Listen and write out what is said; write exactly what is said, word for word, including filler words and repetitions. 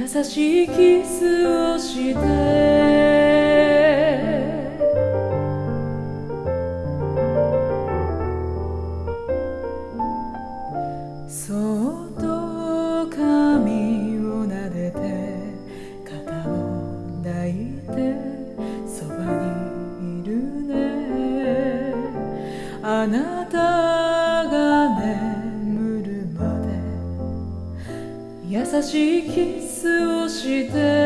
しいキスをしてそっと髪を撫でて肩を抱いてそばにいるねあなたが眠るまで優しいキスをして